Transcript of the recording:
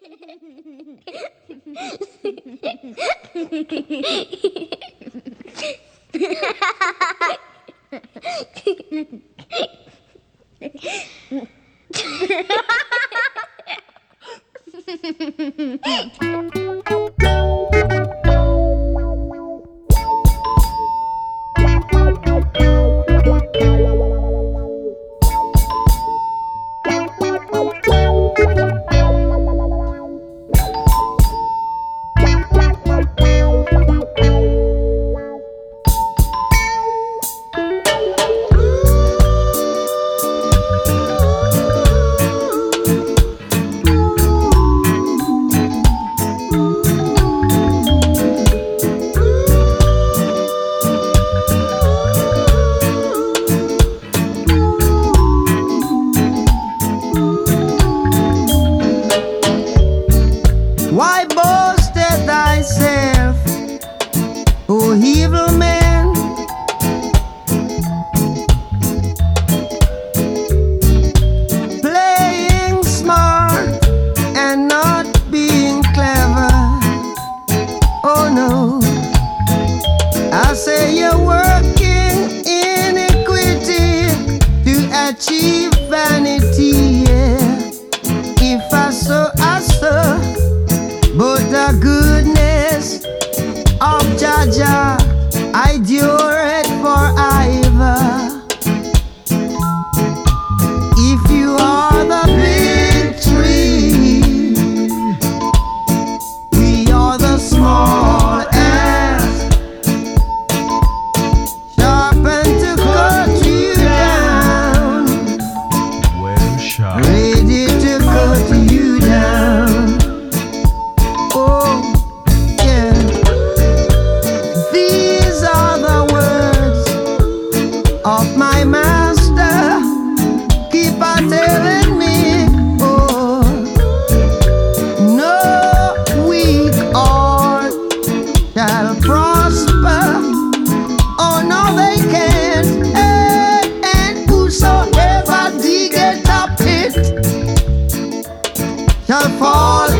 Why boasted thyself, O evil man? Playing smart and not being clever. Oh no, I say you're working iniquity to achieve vanity. Yeah. If I saw, but the goodness of Jaja I endure it forever. If you are the big tree, we are the small ass, sharpened to cut you down. Well shot. Ready to cut you down. Oh, yeah. These are the words of my master. Keep on telling me, oh, no weak heart shall prosper. Oh, no, they can't. And whosoever diggeth a pit shall fall